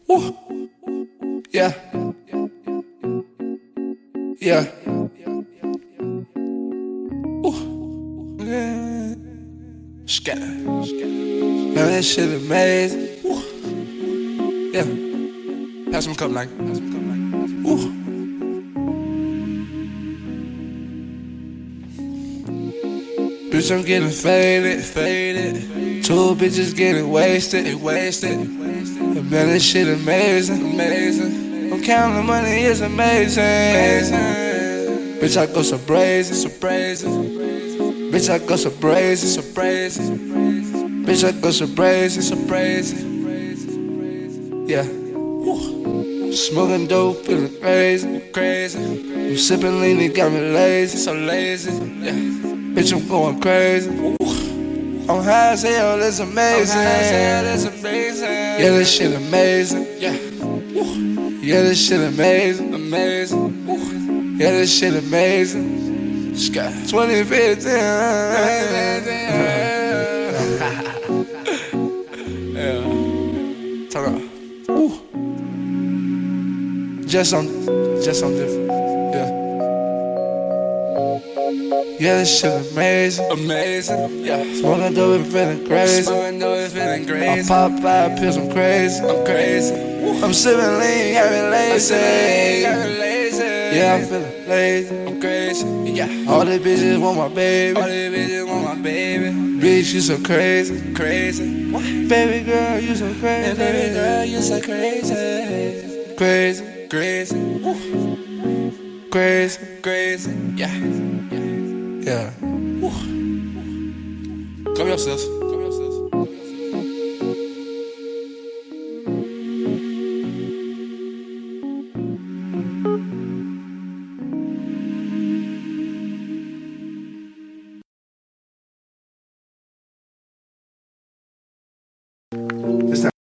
Woo. Yeah. Yeah. Ooh. Yeah. Scat. Man, that shit amazing. Woo. Yeah. Pass me a cup like. Ooh. Bitch, I'm getting faded. Two bitches getting wasted. Man, that shit amazing. I'm counting the money, it's amazing. Bitch, I go so brazen. Bitch, I go so brazen. Bitch, I go so brazen. Yeah. Smoking dope, feeling crazy. I'm sipping lean, it got me lazy, so lazy. Yeah. Bitch, I'm going crazy. I'm high as hell, it's amazing. Yeah, this shit amazing. Yeah, this shit amazing. Yeah, this shit amazing. 2015. Yeah. Turn up. Just on different. Yeah. Yeah, this shit amazing. Yeah. Smoking dope and feeling crazy. I pop 5 pills, I'm crazy. I'm sipping lean, got me lazy. Yeah, I'm feeling lazy. I'm crazy. Yeah. All the bitches want my baby. Bitch, you so crazy. What? Baby girl, you so crazy. Crazy. Yeah. Come here, sis.